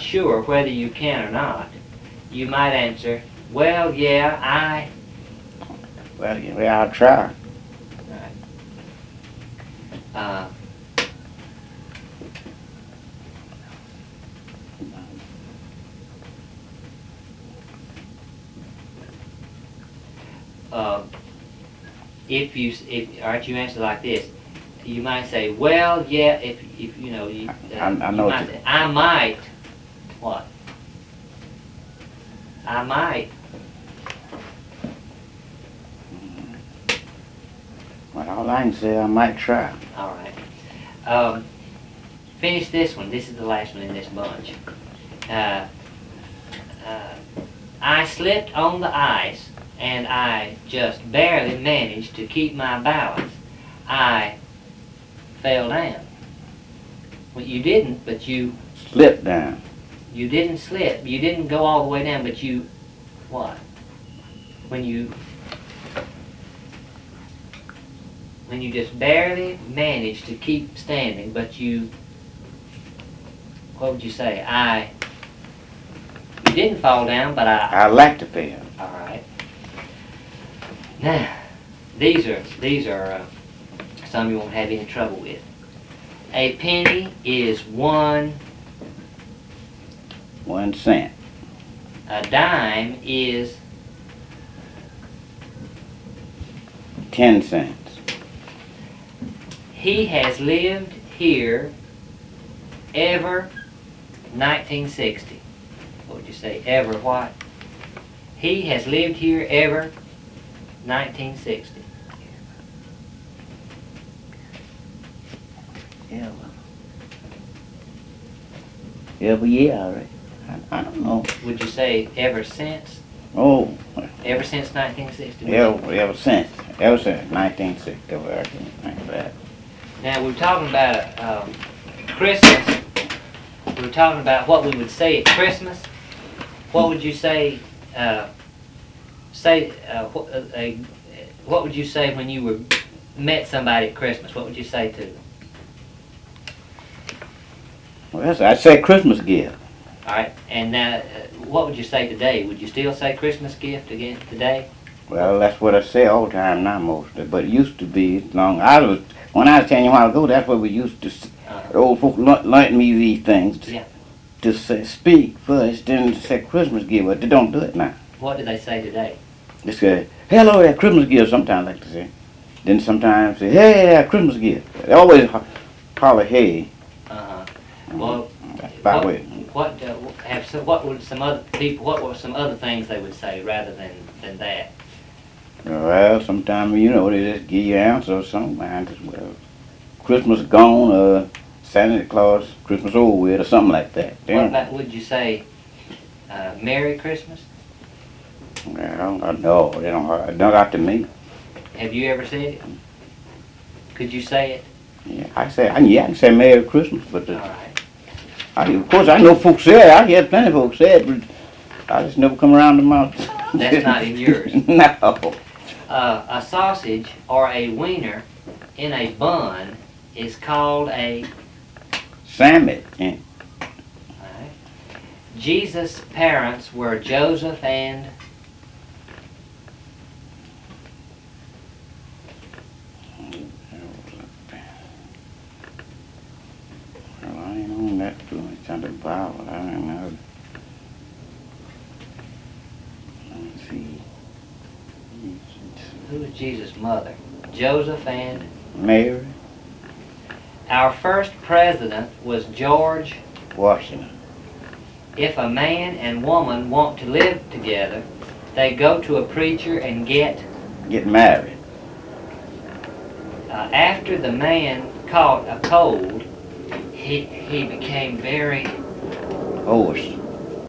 sure whether you can or not, you might answer, well, yeah, Well, yeah, I'll try. uh, uh, if all right, you answer like this. You might say, well, yeah, if you know, I know you might say, I might, what? I might. Well, all I can say, I might try. All right. Finish this one. This is the last one in this bunch. I slipped on the ice, and I just barely managed to keep my balance. I fell down. Well, you didn't, but you... Slip down. You didn't slip. You didn't go all the way down, but you... What? When you just barely managed to keep standing, but you... What would you say? You didn't fall down, but I like to fail. All right. Now, these are some you won't have any trouble with. A penny is 1 cent. A dime is 10 cents. He has lived here ever 1960. What would you say? Ever what? He has lived here ever 1960. Every year, all right. I don't know. Would you say ever since? Oh. Ever since 1960? Ever since 1960. Ever since that. Now we're talking about Christmas. We're talking about what we would say at Christmas. What would you say? What would you say when you met somebody at Christmas? What would you say to them? Well, I'd say Christmas gift. All right, and now, what would you say today? Would you still say Christmas gift again today? Well, that's what I say all the time now, mostly. But it used to be long. When I was telling you a while ago, that's what we used to. The old folk learned me these things to say, speak first, then say Christmas gift. But they don't do it now. What do they say today? They say, hello there, Christmas gift. Sometimes like to say. Then sometimes say, hey there, Christmas gift. They always holler, hey. Well, what were some other things they would say rather than that? Well, sometimes, they just give you an answer or something. Well, Christmas gone, Santa Claus, Christmas over with, or something like that. What about, would you say, Merry Christmas? Well, no, they don't got to me. Have you ever said it? Could you say it? Yeah, I can say Merry Christmas, but all right. Of course, I know folks say it. I hear plenty of folks say it, but I just never come around to my... That's not in yours. No. A sausage or a wiener in a bun is called a... Sandwich. Yeah. All right. Jesus' parents were Joseph and... Well, I ain't on that too much on the Bible. I don't know. Let's see. Who was Jesus' mother? Joseph and... Mary. Our first president was George Washington. If a man and woman want to live together, they go to a preacher and get married. After the man caught a cold, he became very hoarse.